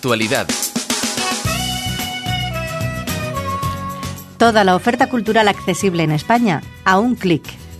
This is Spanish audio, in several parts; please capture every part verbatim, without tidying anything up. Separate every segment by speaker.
Speaker 1: actualidad.
Speaker 2: Toda la oferta cultural accesible en España a un clic.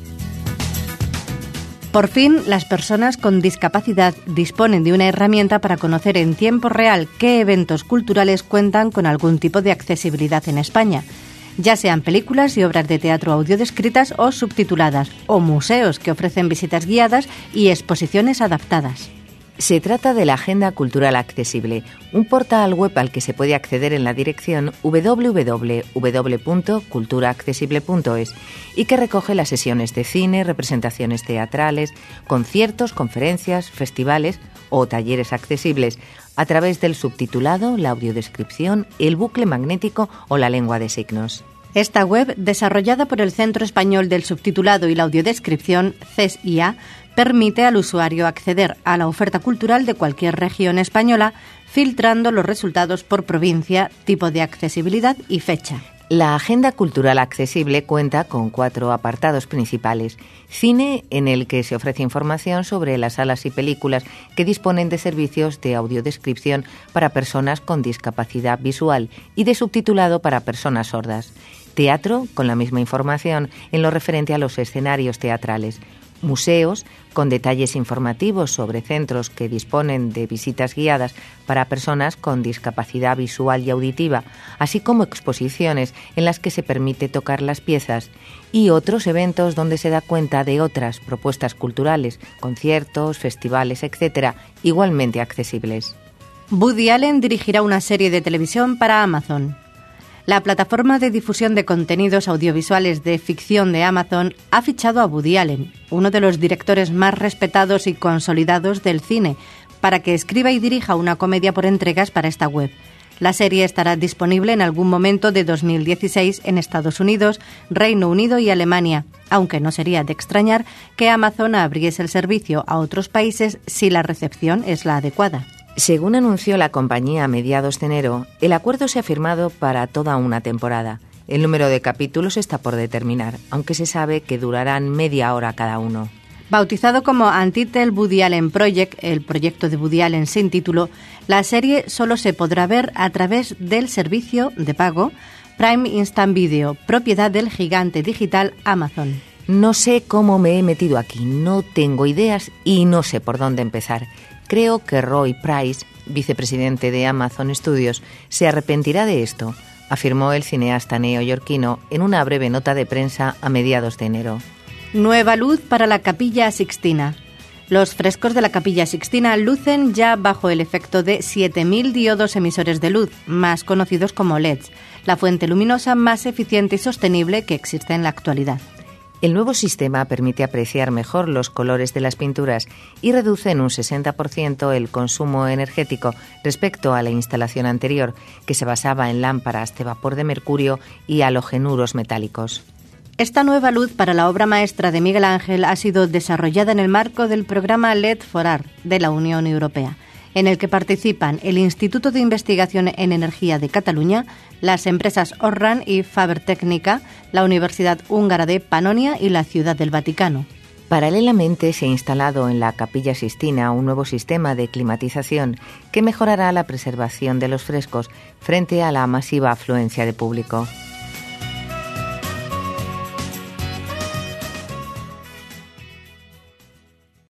Speaker 2: Por fin, las personas con discapacidad disponen de una herramienta para conocer en tiempo real qué eventos culturales cuentan con algún tipo de accesibilidad en España, ya sean películas y obras de teatro audiodescritas o subtituladas, o museos que ofrecen visitas guiadas y exposiciones adaptadas.
Speaker 3: Se trata de la Agenda Cultural Accesible, un portal web al que se puede acceder en la dirección doble u doble u doble u punto cultura accesible punto es y que recoge las sesiones de cine, representaciones teatrales, conciertos, conferencias, festivales o talleres accesibles a través del subtitulado, la audiodescripción, el bucle magnético o la lengua de signos.
Speaker 2: Esta web, desarrollada por el Centro Español del Subtitulado y la Audiodescripción, C E S I A, permite al usuario acceder a la oferta cultural de cualquier región española, filtrando los resultados por provincia, tipo de accesibilidad y fecha.
Speaker 3: La Agenda Cultural Accesible cuenta con cuatro apartados principales. Cine, en el que se ofrece información sobre las salas y películas que disponen de servicios de audiodescripción para personas con discapacidad visual y de subtitulado para personas sordas. Teatro, con la misma información en lo referente a los escenarios teatrales. Museos, con detalles informativos sobre centros que disponen de visitas guiadas para personas con discapacidad visual y auditiva, así como exposiciones en las que se permite tocar las piezas, y otros eventos donde se da cuenta de otras propuestas culturales, conciertos, festivales, etcétera, igualmente accesibles.
Speaker 2: Woody Allen dirigirá una serie de televisión para Amazon. La plataforma de difusión de contenidos audiovisuales de ficción de Amazon ha fichado a Woody Allen, uno de los directores más respetados y consolidados del cine, para que escriba y dirija una comedia por entregas para esta web. La serie estará disponible en algún momento de dos mil dieciséis en Estados Unidos, Reino Unido y Alemania, aunque no sería de extrañar que Amazon abriese el servicio a otros países si la recepción es la adecuada.
Speaker 3: Según anunció la compañía a mediados de enero, el acuerdo se ha firmado para toda una temporada. El número de capítulos está por determinar, aunque se sabe que durarán media hora cada uno.
Speaker 2: Bautizado como Untitled Woody Allen Project, el proyecto de Woody Allen sin título, la serie solo se podrá ver a través del servicio de pago Prime Instant Video, propiedad del gigante digital Amazon.
Speaker 3: No sé cómo me he metido aquí, no tengo ideas y no sé por dónde empezar. Creo que Roy Price, vicepresidente de Amazon Studios, se arrepentirá de esto, afirmó el cineasta neoyorquino en una breve nota de prensa a mediados de enero.
Speaker 2: Nueva luz para la Capilla Sixtina. Los frescos de la Capilla Sixtina lucen ya bajo el efecto de siete mil diodos emisores de luz, más conocidos como L E Ds, la fuente luminosa más eficiente y sostenible que existe en la actualidad.
Speaker 3: El nuevo sistema permite apreciar mejor los colores de las pinturas y reduce en un sesenta por ciento el consumo energético respecto a la instalación anterior, que se basaba en lámparas de vapor de mercurio y halogenuros metálicos.
Speaker 2: Esta nueva luz para la obra maestra de Miguel Ángel ha sido desarrollada en el marco del programa L E D for Art de la Unión Europea, en el que participan el Instituto de Investigación en Energía de Cataluña, las empresas Orran y Faber-Tecnica, la Universidad Húngara de Panonia y la Ciudad del Vaticano.
Speaker 3: Paralelamente se ha instalado en la Capilla Sixtina un nuevo sistema de climatización que mejorará la preservación de los frescos frente a la masiva afluencia de público.